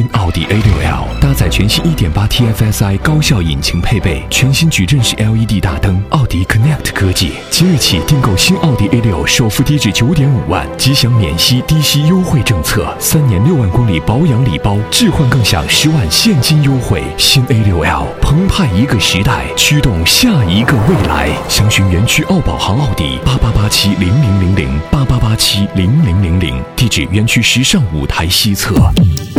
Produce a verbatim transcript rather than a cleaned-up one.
新奥迪 A 六 L 搭载全新 一点八 T F S I 高效引擎配备，全新矩阵式 L E D 大灯，奥迪 Connect 科技。即日起订购新奥迪 A 六，首付低至九点五万，即享免息低息优惠政策，三年六万公里保养礼包，置换更享十万现金优惠。新 A 六 L 澎湃一个时代，驱动下一个未来。详询园区奥宝行奥迪八八八七零零零零八八八七零零零零，地址园区时尚舞台西侧。